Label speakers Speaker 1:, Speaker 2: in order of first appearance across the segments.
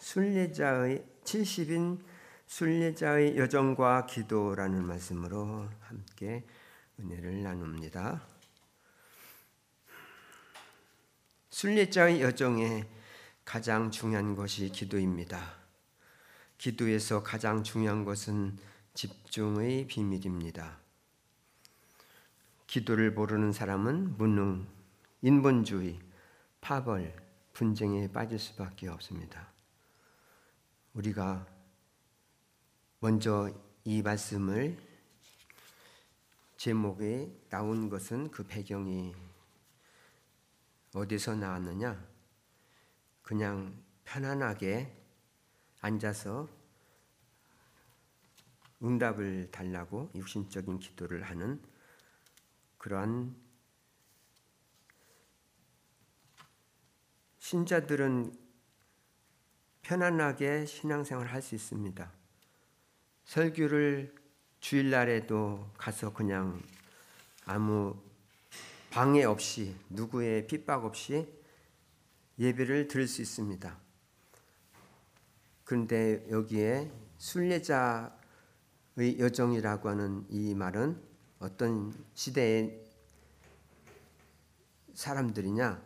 Speaker 1: 순례자의 70인 순례자의 여정과 기도라는 말씀으로 함께 은혜를 나눕니다. 순례자의 여정에 가장 중요한 것이 기도입니다. 기도에서 가장 중요한 것은 집중의 비밀입니다. 기도를 모르는 사람은 무능, 인본주의, 파벌, 분쟁에 빠질 수밖에 없습니다. 우리가 먼저 이 말씀을 제목에 나온 것은 그 배경이 어디서 나왔느냐? 그냥 편안하게 앉아서 응답을 달라고 육신적인 기도를 하는 그러한 신자들은 편안하게 신앙생활을 할 수 있습니다. 설교를 주일날에도 가서 그냥 아무 방해 없이 누구의 핍박 없이 예배를 드릴 수 있습니다. 그런데 여기에 순례자의 여정이라고 하는 이 말은 어떤 시대의 사람들이냐?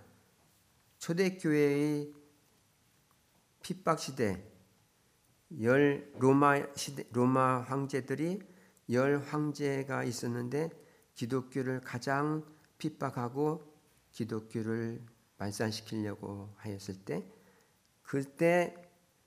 Speaker 1: 초대교회의 핍박 시대, 로마 황제들이 10황제가 있었는데 기독교를 가장 핍박하고 기독교를 말살시키려고 하였을 때, 그때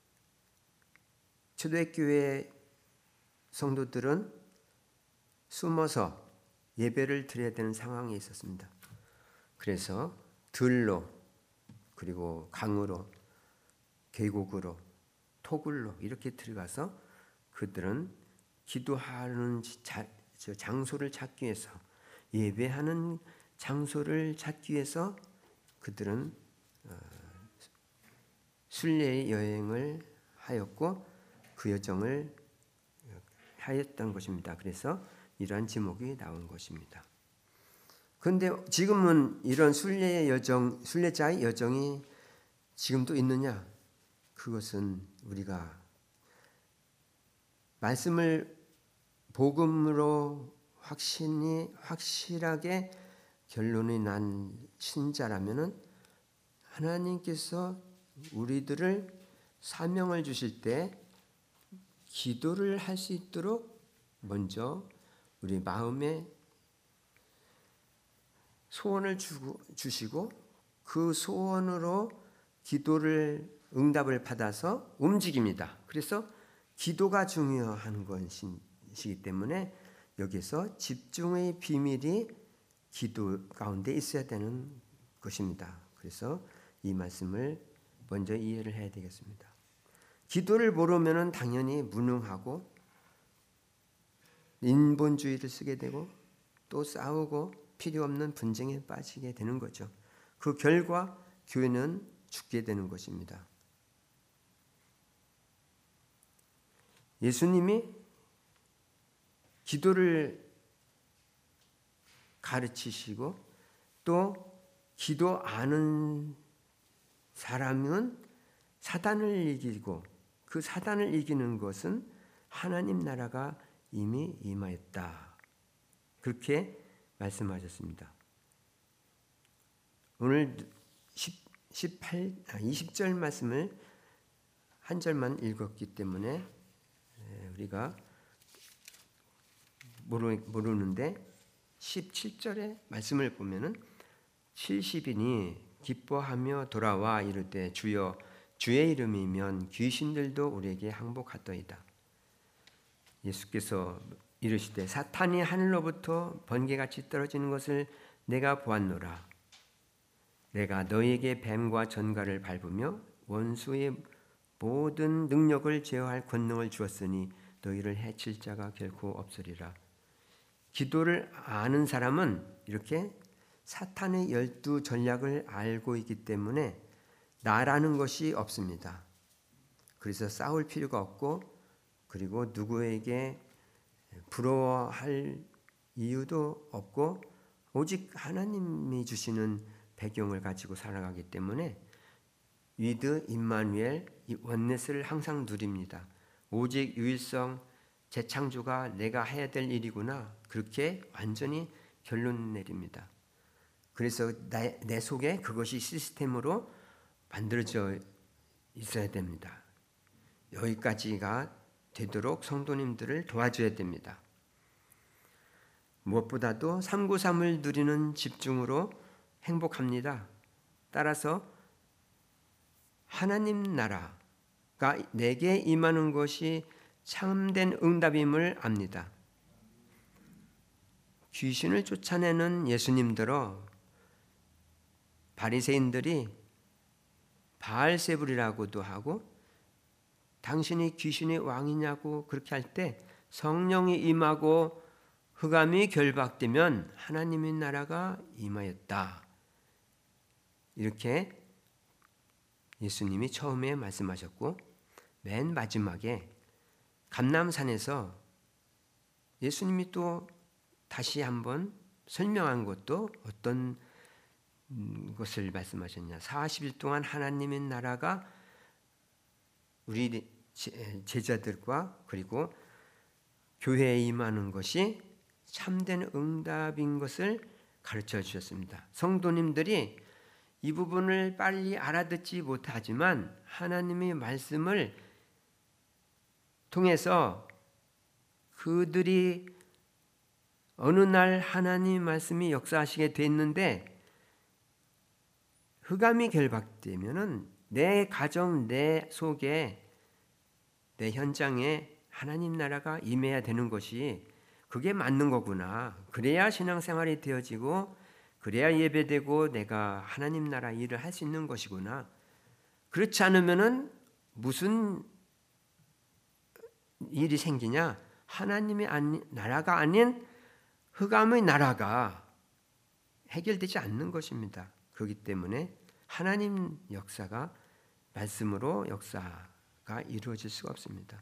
Speaker 1: 초대교회 성도들은 숨어서 예배를 드려야 되는 상황이 있었습니다. 그래서 들로, 그리고 강으로, 계곡으로, 토굴로 이렇게 들어가서 그들은 기도하는 장소를 찾기 위해서, 예배하는 장소를 찾기 위해서 그들은 순례 여행을 하였고 그 여정을 하였던 것입니다. 그래서 이러한 제목이 나온 것입니다. 그런데 지금은 이런 순례자의 여정이 지금도 있느냐? 그것은 우리가 말씀을 복음으로 확실하게 결론이 난 신자라면은 하나님께서 우리들을 사명을 주실 때 기도를 할 수 있도록 먼저 우리 마음에 소원을 주시고 그 소원으로 기도를 응답을 받아서 움직입니다. 그래서 기도가 중요한 것이기 때문에 여기서 집중의 비밀이 기도 가운데 있어야 되는 것입니다. 그래서 이 말씀을 먼저 이해를 해야 되겠습니다. 기도를 모르면 당연히 무능하고 인본주의를 쓰게 되고 또 싸우고 필요 없는 분쟁에 빠지게 되는 거죠. 그 결과 교회는 죽게 되는 것입니다. 예수님이 기도를 가르치시고 또 기도 아는 사람은 사단을 이기고 그 사단을 이기는 것은 하나님 나라가 이미 임하였다. 그렇게 말씀하셨습니다. 오늘 20절 말씀을 한 절만 읽었기 때문에 우리가 모르는데 17절의 말씀을 보면은 70인이 기뻐하며 돌아와 이르되 주여 주의 이름이면 귀신들도 우리에게 항복하더이다. 예수께서 이르시되 사탄이 하늘로부터 번개같이 떨어지는 것을 내가 보았노라. 내가 너희에게 뱀과 전갈을 밟으며 원수의 모든 능력을 제어할 권능을 주었으니 너희를 해칠 자가 결코 없으리라. 기도를 아는 사람은 이렇게 사탄의 12 전략을 알고 있기 때문에 나라는 것이 없습니다. 그래서 싸울 필요가 없고 그리고 누구에게 부러워할 이유도 없고 오직 하나님이 주시는 배경을 가지고 살아가기 때문에 위드 임마누엘 이 원넷을 항상 누립니다. 오직 유일성 재창조가 내가 해야 될 일이구나. 그렇게 완전히 결론 내립니다. 그래서 내 속에 그것이 시스템으로 만들어져 있어야 됩니다. 여기까지가 되도록 성도님들을 도와줘야 됩니다. 무엇보다도 393을 누리는 집중으로 행복합니다. 따라서 하나님 나라가 내게 임하는 것이 참된 응답임을 압니다. 귀신을 쫓아내는 예수님들어 바리새인들이 바알세불이라고도 하고 당신이 귀신의 왕이냐고 그렇게 할 때 성령이 임하고 흑암이 결박되면 하나님의 나라가 임하였다. 이렇게 예수님이 처음에 말씀하셨고 맨 마지막에 감람산에서 예수님이 또 다시 한번 설명한 것도 어떤 것을 말씀하셨냐. 40일 동안 하나님의 나라가 우리 제자들과 그리고 교회에 임하는 것이 참된 응답인 것을 가르쳐 주셨습니다. 성도님들이 이 부분을 빨리 알아듣지 못하지만 하나님의 말씀을 통해서 그들이 어느 날 하나님 말씀이 역사하시게 됐는데 흑암이 결박되면은 내 가정, 내 속에, 내 현장에 하나님 나라가 임해야 되는 것이 그게 맞는 거구나. 그래야 신앙생활이 되어지고 그래야 예배되고 내가 하나님 나라 일을 할 수 있는 것이구나. 그렇지 않으면은 무슨 일이 생기냐? 하나님의 나라가 아닌 흑암의 나라가 해결되지 않는 것입니다. 그렇기 때문에 하나님 역사가 말씀으로 역사가 이루어질 수가 없습니다.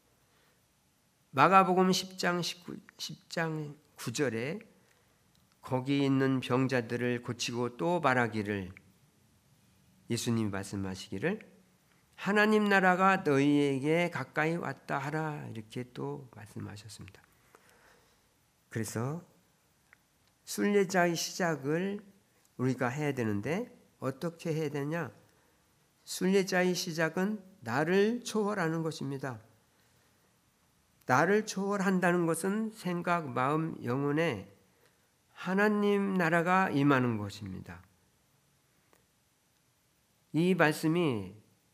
Speaker 1: 마가복음 10장 9절에 거기 있는 병자들을 고치고 또 말하기를 예수님이 말씀하시기를 하나님 나라가 너희에게 가까이 왔다 하라 이렇게 또 말씀하셨습니다. 그래서 순례자의 시작을 우리가 해야 되는데 어떻게 해야 되냐? 순례자의 시작은 나를 초월하는 것입니다. 나를 초월한다는 것은 생각, 마음, 영혼에 하나님 나라가 임하는 것입니다. 이 말씀이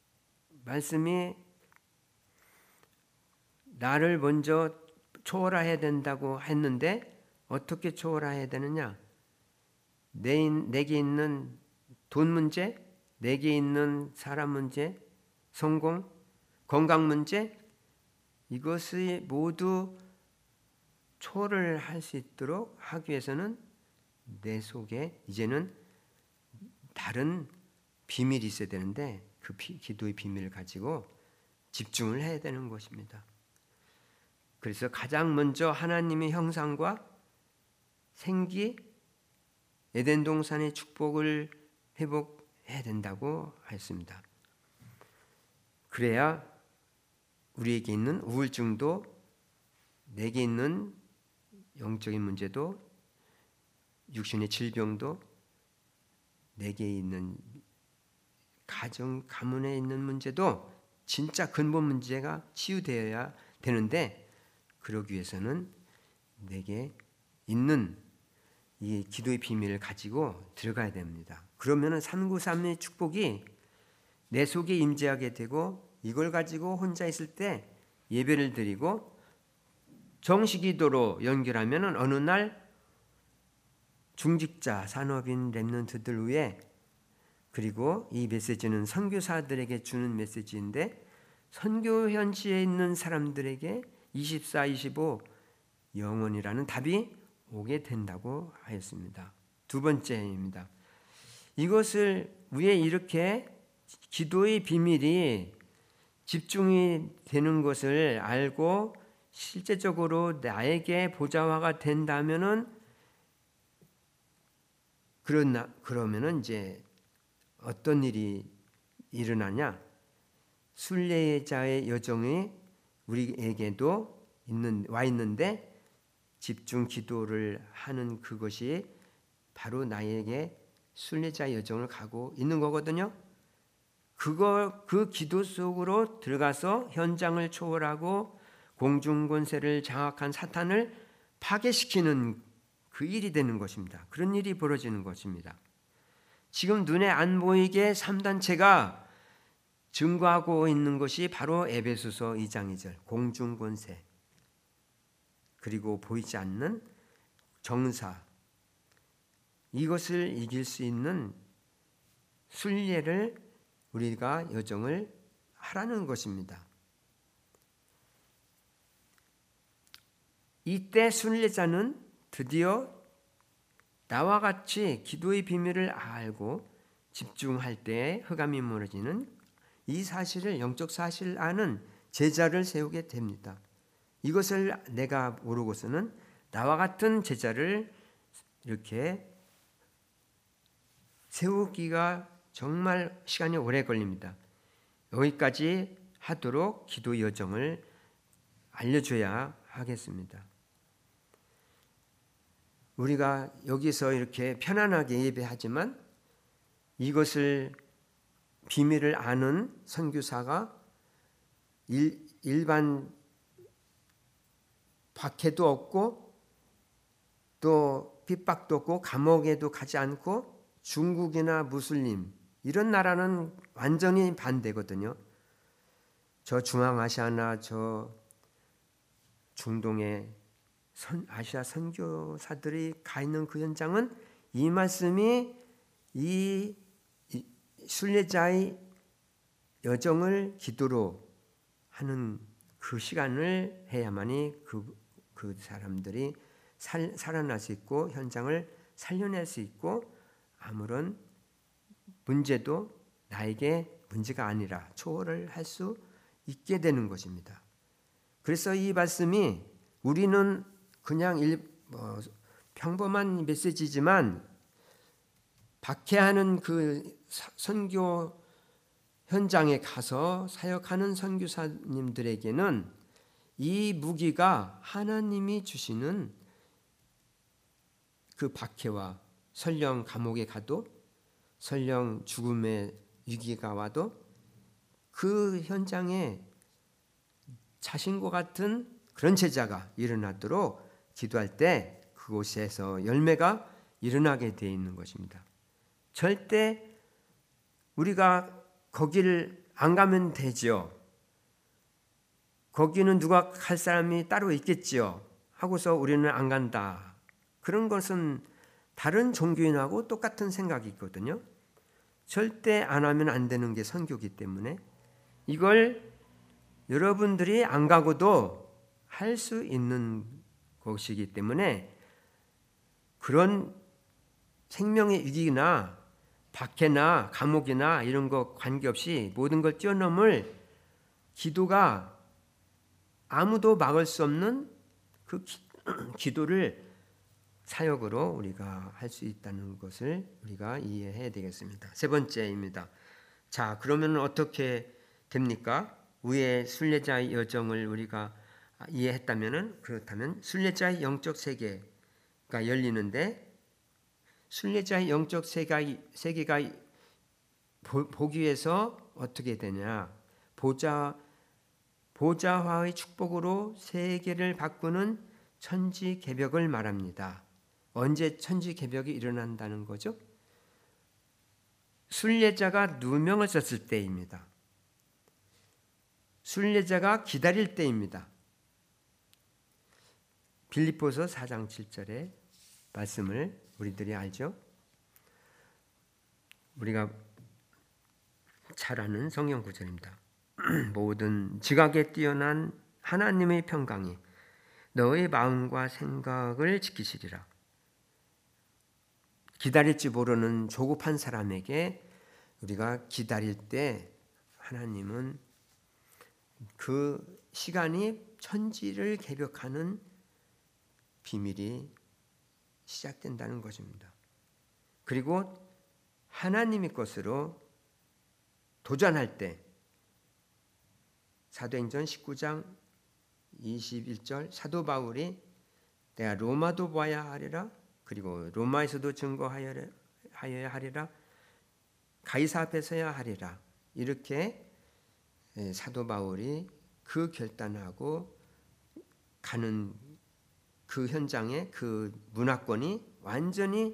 Speaker 1: 나를 먼저 초월해야 된다고 했는데 어떻게 초월해야 되느냐? 내게 있는 돈 문제, 내게 있는 사람 문제, 성공, 건강 문제 이것이 모두 초월을 할 수 있도록 하기 위해서는 내 속에 이제는 다른 비밀이 있어야 되는데 그 기도의 비밀을 가지고 집중을 해야 되는 것입니다. 그래서 가장 먼저 하나님의 형상과 생기, 에덴 동산의 축복을 회복해야 된다고 했습니다. 그래야 우리에게 있는 우울증도 내게 있는 영적인 문제도 육신의 질병도 내게 있는 가정, 가문에 있는 문제도 진짜 근본 문제가 치유되어야 되는데 그러기 위해서는 내게 있는 이 기도의 비밀을 가지고 들어가야 됩니다. 그러면은 393의 축복이 내 속에 임재하게 되고 이걸 가지고 혼자 있을 때 예배를 드리고 정식기도로 연결하면은 어느 날 중직자, 산업인 렘넌트들 위에 그리고 이 메시지는 선교사들에게 주는 메시지인데 선교 현지에 있는 사람들에게 24, 25 영원이라는 답이 오게 된다고 하였습니다. 두 번째입니다. 이것을 위에 이렇게 기도의 비밀이 집중이 되는 것을 알고 실제적으로 나에게 보좌화가 된다면은 그러면은 이제 어떤 일이 일어나냐? 순례자의 여정이 우리에게도 와 있는데 집중 기도를 하는 그것이 바로 나에게 순례자 여정을 가고 있는 거거든요. 그 기도 속으로 들어가서 현장을 초월하고 공중 권세를 장악한 사탄을 파괴시키는 그 일이 되는 것입니다. 그런 일이 벌어지는 것입니다. 지금 눈에 안 보이게 3단체가 증거하고 있는 것이 바로 에베소서 2장 2절 공중 권세, 그리고 보이지 않는 정사, 이것을 이길 수 있는 순례를 우리가 여정을 하라는 것입니다. 이때 순례자는 드디어 나와 같이 기도의 비밀을 알고 집중할 때 흑암이 무너지는 이 사실을, 영적 사실을 아는 제자를 세우게 됩니다. 이것을 내가 모르고서는 나와 같은 제자를 이렇게 세우기가 정말 시간이 오래 걸립니다. 여기까지 하도록 기도 여정을 알려줘야 하겠습니다. 우리가 여기서 이렇게 편안하게 예배하지만 이것을 비밀을 아는 선교사가 일반 박해도 없고 또 핍박도 없고 감옥에도 가지 않고 중국이나 무슬림 이런 나라는 완전히 반대거든요. 저 중앙아시아나 저 중동의 아시아 선교사들이 가 있는 그 현장은 이 말씀이 이 순례자의 여정을 기도로 하는 그 시간을 해야만이 그 사람들이 살아날 수 있고 현장을 살려낼 수 있고 아무런 문제도 나에게 문제가 아니라 초월을 할 수 있게 되는 것입니다. 그래서 이 말씀이 우리는 그냥 평범한 메시지지만 박해하는 그 선교 현장에 가서 사역하는 선교사님들에게는 이 무기가 하나님이 주시는 그 박해와 설령 감옥에 가도 설령 죽음의 위기가 와도 그 현장에 자신과 같은 그런 제자가 일어나도록 기도할 때 그곳에서 열매가 일어나게 되어 있는 것입니다. 절대 우리가 거기를 안 가면 되죠. 거기는 누가 갈 사람이 따로 있겠지요 하고서 우리는 안 간다. 그런 것은 다른 종교인하고 똑같은 생각이 있거든요. 절대 안 하면 안 되는 게 선교기 때문에 이걸 여러분들이 안 가고도 할 수 있는 것이기 때문에 그런 생명의 위기나 박해나 감옥이나 이런 거 관계없이 모든 걸 뛰어넘을 기도가 아무도 막을 수 없는 그 기도를 사역으로 우리가 할 수 있다는 것을 우리가 이해해야 되겠습니다. 세 번째입니다. 자, 그러면 어떻게 됩니까? 위의 순례자의 여정을 우리가 그렇다면 순례자의 영적 세계가 열리는데 순례자의 영적 세계가 보기 위해서 어떻게 되냐? 보좌화의 축복으로 세계를 바꾸는 천지개벽을 말합니다. 언제 천지개벽이 일어난다는 거죠? 순례자가 누명을 썼을 때입니다. 순례자가 기다릴 때입니다. 빌립보서 4장 7절의 말씀을 우리들이 알죠? 우리가 잘 아는 성경 구절입니다. 모든 지각에 뛰어난 하나님의 평강이 너의 마음과 생각을 지키시리라. 기다릴지 모르는 조급한 사람에게 우리가 기다릴 때 하나님은 그 시간이 천지를 개벽하는 비밀이 시작된다는 것입니다. 그리고 하나님의 것으로 도전할 때 사도행전 19장 21절 사도 바울이 내가 로마도 봐야 하리라, 그리고 로마에서도 증거하여야 하리라, 가이사 앞에 서야 하리라, 이렇게 사도 바울이 그 결단하고 가는 그 현장에 그 문화권이 완전히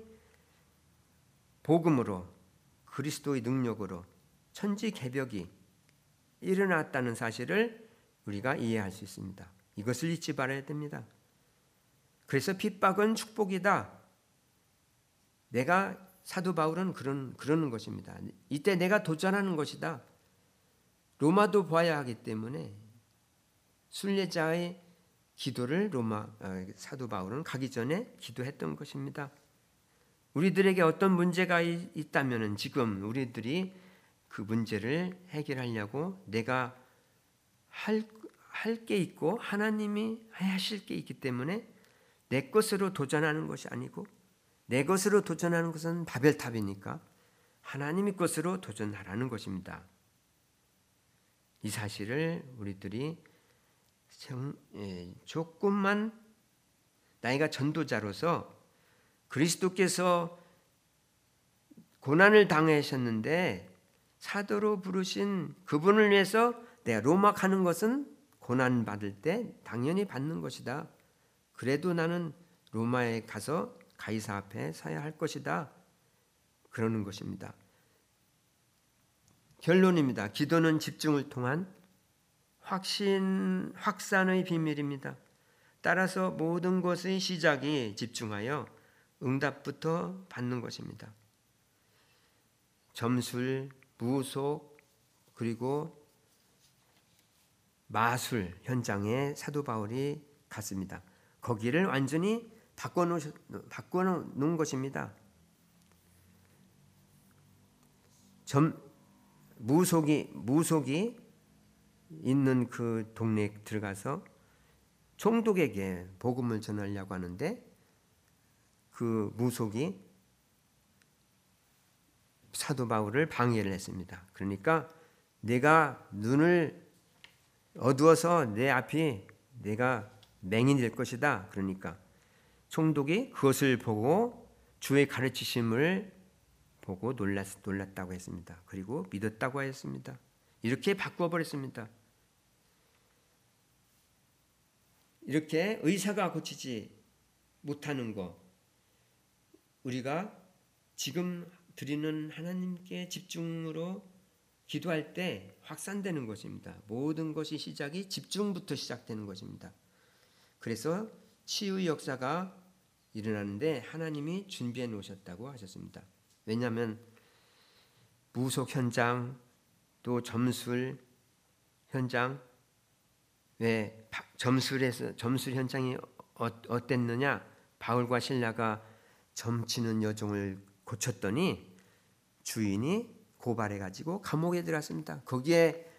Speaker 1: 복음으로 그리스도의 능력으로 천지개벽이 일어났다는 사실을 우리가 이해할 수 있습니다. 이것을 잊지 말아야 됩니다. 그래서 핍박은 축복이다. 내가 사도 바울은 그러는 것입니다. 이때 내가 도전하는 것이다. 로마도 봐야 하기 때문에 순례자의 기도를 사도 바울은 가기 전에 기도했던 것입니다. 우리들에게 어떤 문제가 있다면 지금 우리들이 그 문제를 해결하려고 내가 할 게 있고 하나님이 하실 게 있기 때문에 내 것으로 도전하는 것이 아니고, 내 것으로 도전하는 것은 바벨탑이니까 하나님의 것으로 도전하라는 것입니다. 이 사실을 우리들이 조금만 나이가 전도자로서 그리스도께서 고난을 당하셨는데 사도로 부르신 그분을 위해서 내가 로마 가는 것은 고난 받을 때 당연히 받는 것이다. 그래도 나는 로마에 가서 가이사 앞에 서야 할 것이다. 그러는 것입니다. 결론입니다. 기도는 집중을 통한 확산의 비밀입니다. 따라서 모든 것의 시작이 집중하여 응답부터 받는 것입니다. 점술, 무속, 그리고 마술 현장에 사도 바울이 갔습니다. 거기를 완전히 바꿔놓은 것입니다. 무속이 있는 그 동네에 들어가서 총독에게 복음을 전하려고 하는데 그 무속이 사도 바울을 방해를 했습니다. 그러니까 내가 눈을 어두워서 내 앞이 내가 맹인이 될 것이다. 그러니까 총독이 그것을 보고 주의 가르치심을 보고 놀랐다고 했습니다. 그리고 믿었다고 했습니다. 이렇게 바꾸어버렸습니다. 이렇게 의사가 고치지 못하는 것, 우리가 지금 드리는 하나님께 집중으로 기도할 때 확산되는 것입니다. 모든 것이 시작이 집중부터 시작되는 것입니다. 그래서 치유의 역사가 일어나는데 하나님이 준비해 놓으셨다고 하셨습니다. 왜냐하면 무속 현장, 또 점술 현장, 왜 점술 현장이 어땠느냐? 바울과 실라가 점치는 여종을 고쳤더니 주인이 고발해가지고 감옥에 들어갔습니다. 거기에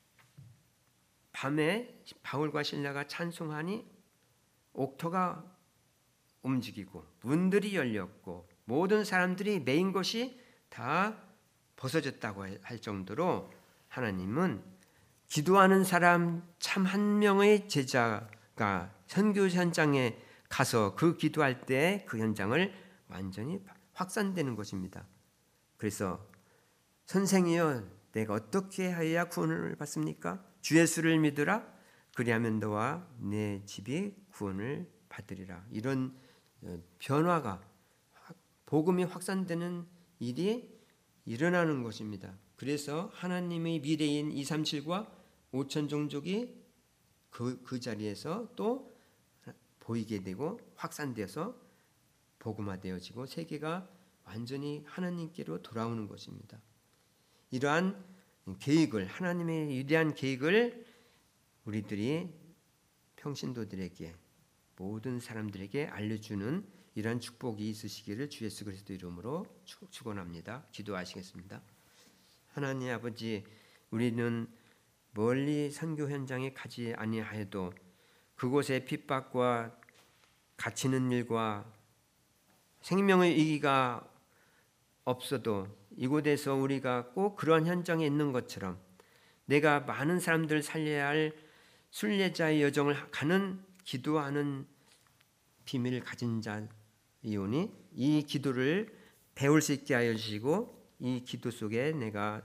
Speaker 1: 밤에 바울과 실라가 찬송하니 옥토가 움직이고 문들이 열렸고 모든 사람들이 메인 것이 다 벗어졌다고 할 정도로 하나님은 기도하는 사람 참 한 명의 제자가 선교 현장에 가서 그 기도할 때 그 현장을 완전히 확산되는 것입니다. 그래서 선생이여 내가 어떻게 하여야 구원을 받습니까? 주 예수를 믿으라. 그리하면 너와 내 집이 구원을 받으리라. 이런 변화가 복음이 확산되는 일이 일어나는 것입니다. 그래서 하나님의 미래인 237과 5천 종족이 그 자리에서 또 보이게 되고 확산돼서 복음화되어지고 세계가 완전히 하나님께로 돌아오는 것입니다. 이러한 계획을, 하나님의 위대한 계획을 우리들이 평신도들에게, 모든 사람들에게 알려주는 이러한 축복이 있으시기를 주 예수 그리스도 이름으로 축원합니다. 기도하시겠습니다. 하나님 아버지, 우리는 멀리 선교 현장에 가지 아니하여도 그곳에 핍박과 갇히는 일과 생명의 위기가 없어도 이곳에서 우리가 꼭 그런 현장에 있는 것처럼 내가 많은 사람들을 살려야 할 순례자의 여정을 가는 기도하는 비밀을 가진 자이오니 이 기도를 배울 수 있게 하여 주시고 이 기도 속에 내가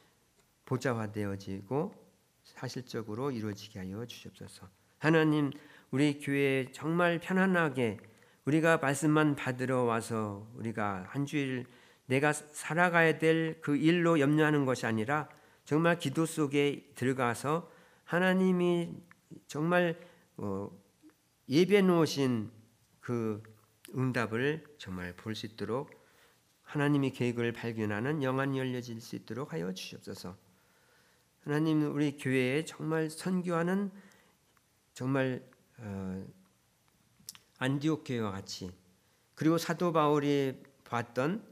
Speaker 1: 보좌화되어지고 사실적으로 이루어지게 하여 주시옵소서. 하나님, 우리 교회에 정말 편안하게 우리가 말씀만 받으러 와서 우리가 한 주일 내가 살아가야 될 그 일로 염려하는 것이 아니라 정말 기도 속에 들어가서 하나님이 정말 예비해 놓으신 그 응답을 정말 볼 수 있도록 하나님의 계획을 발견하는 영안이 열려질 수 있도록 하여 주시옵소서. 하나님, 우리 교회에 정말 선교하는 정말 안디옥 교회와 같이 그리고 사도 바울이 봤던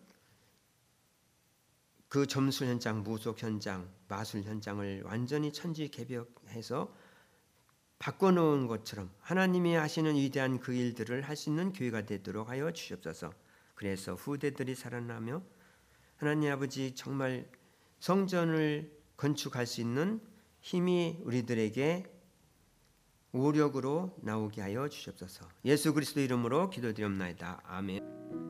Speaker 1: 그 점술 현장, 무속 현장, 마술 현장을 완전히 천지개벽해서 바꿔놓은 것처럼 하나님이 하시는 위대한 그 일들을 할 수 있는 교회가 되도록 하여 주시옵소서. 그래서 후대들이 살아나며 하나님 아버지 정말 성전을 건축할 수 있는 힘이 우리들에게 오력으로 나오게 하여 주시옵소서. 예수 그리스도 이름으로 기도드리옵나이다. 아멘.